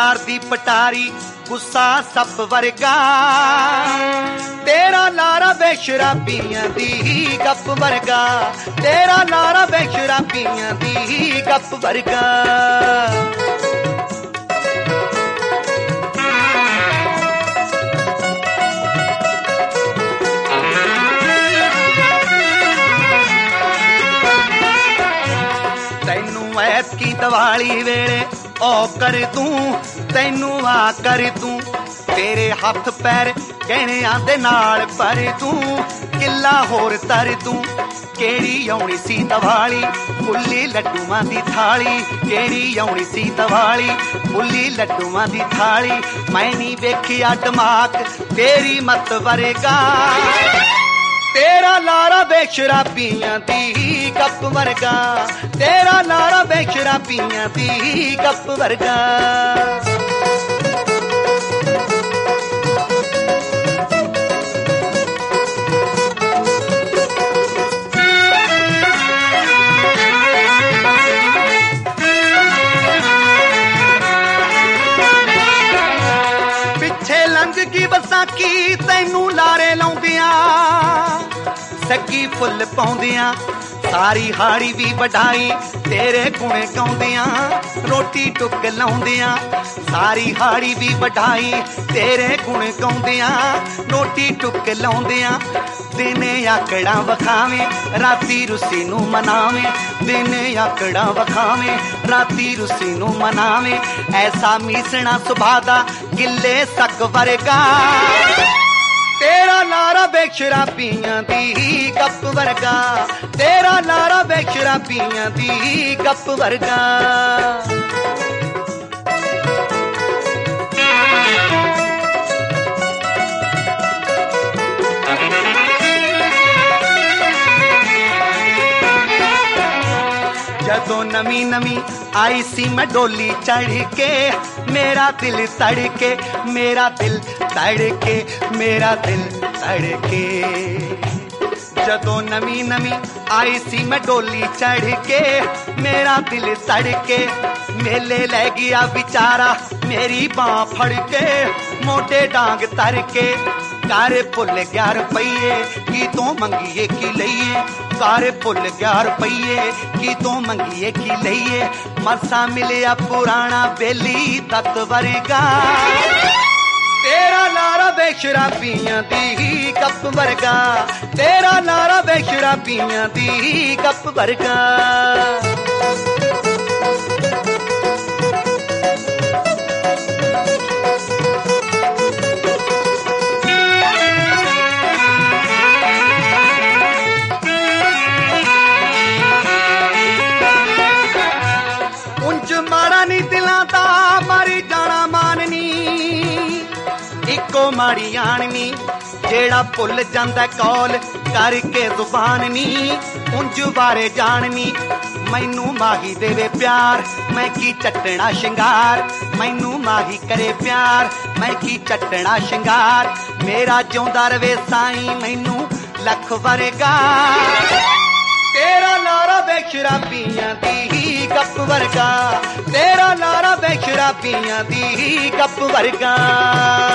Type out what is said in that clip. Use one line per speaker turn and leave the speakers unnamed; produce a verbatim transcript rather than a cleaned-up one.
प्यार दी पटारी गुस्सा सप वर्गा तेरा लारा बेशराबियां दी गप वर्गा तेरा लारा बेशराबियां दी गप वर्गा की दिवाली वेले ओ कर तू तैनू आ कर तू तेरे हाथ पैर गहणियां दे नाल पर तू किला होर तर तू केड़ी आउणी सी दिवाली फुल्ली लड्डूआं दी थाली केड़ी आउणी सी दिवाली फुल्ली लड्डूआं दी थाली मैं नी वेखिया दिमाग तेरी मत वर्गा तेरा लारा बेशराबियां दी गप वर्गा तेरा लारा बेशराबियां दी गप वर्गा पिछे लंघ की बसाकी तैनू लारे लाउंदियां सगी फुल पाउंदियां सारी हाड़ी भी वढाई तेरे गुण गाउंदियां रोटी टुक लाउंदियां सारी हाड़ी भी वढाई तेरे गुण गाउंदियां रोटी टुक लाउंदियां दिने आकड़ा वखावे राती रुसी नू मनावे दिने आकड़ा वखावे राती रुसी नू मनावे ऐसा मीसना सुभादा गिले सक वर्गा तेरा लारा बेशराबियां दी गप वर्गा तेरा लारा बेशराबियां दी गप वर्गा जदों नवी नवी आई सी मैं डोली चढ़ के मेरा दिल तड़के मेरा दिल तड़के मेरा दिल तड़के जदों नवी नवी आई सी मैं डोली चढ़ के मेरा दिल तड़के मेले लै गया बेचारा मेरी बां फड़ के मोटे डांग तर के कार भुल गया रुपये की तो मंगिए की लईए कार भुल गया रुपये की तो मंगिए की लईए मसा मिलिया पुराना बेली तत वर्गा तेरा लारा बेशराबियां दी गप वर्गा तेरा लारा बेशराबियां दी गप वर्गा माड़ी आननी जेड़ा भुल जांदा कौल करके जुबान नी उंज बारे जाननी मैनू माही देवे प्यार मैं की चटना शिंगार मैनू माही करे प्यार मैं की चटना शिंगार मेरा जिउंदा रवे साईं मैनू लख वर्गा तेरा लारा बेशराबियां दी गप वर्गा तेरा लारा बेशराबियां दी गप वर्गा